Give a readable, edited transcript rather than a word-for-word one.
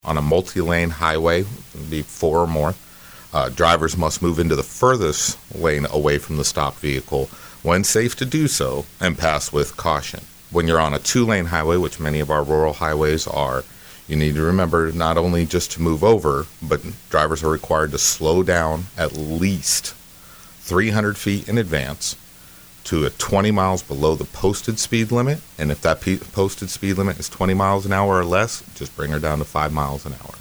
On a multi-lane highway, be 4 or more, drivers must move into the furthest lane away from the stopped vehicle when safe to do so and pass with caution. When you're on a 2-lane highway, which many of our rural highways are, you need to remember not only just to move over, but drivers are required to slow down at least 300 feet in advance to 20 miles below the posted speed limit. And if that posted speed limit is 20 miles an hour or less, just bring her down to 5 miles an hour.